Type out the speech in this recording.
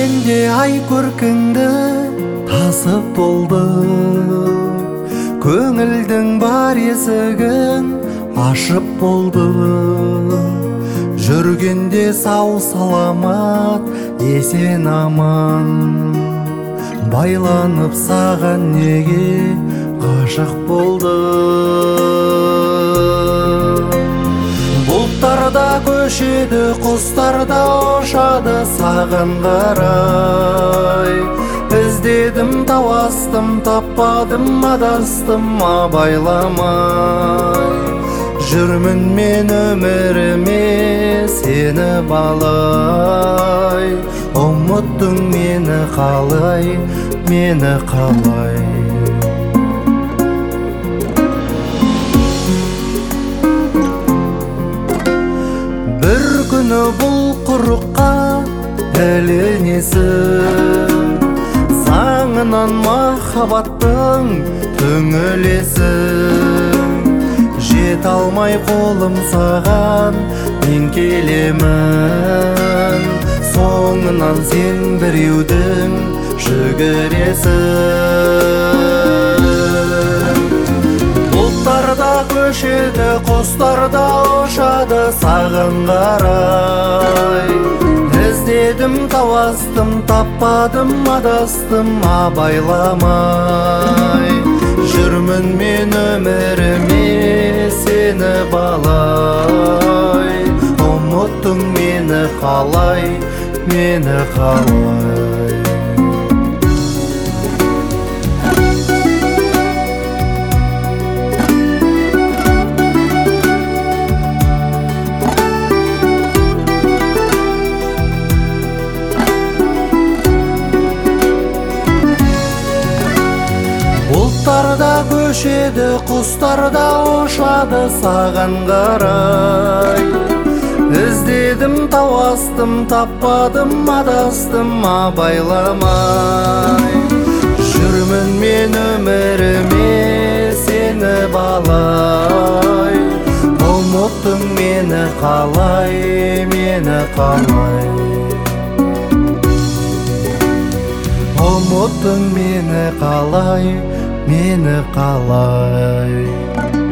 жүргенде ай көркіңді тасып болды, көңілдің бар есігін ашып болды. Жүргенде сау саламат есен аман, байланып саған неге ғашық болды. Бұлттарда көшеді, құстарда ұшады саған қарай. Іздедім, тауастым, таппадым, адастым, абайламай. Жүрмін мен өміріме сені балай. Ұмыттың мені қалай, мені қалай. Бір күні бұл құрыққа ілінесің, саңынан махаббаттың түңілесің. Жет алмай қолым саған мен келемін, соңынан сен біреудің жүгіресің. Бұлттарда көшеді, құстарда ұшады саған қарай. Іздедім, тауастым, таппадым, адастым, абайламай. Жүрмін мен өміріме сені балай. Ұмыттың мені қалай, мені қалай. Бұлттарда көшеді, құстарда ұшады саған қарай. Іздедім, тауастым, таппадым, адастым, абайламай. Жүрмін мен өміріме сені балай. Ұмыттың мені қалай, мені қалай. Ұмыттың мені қалай, мені қалай.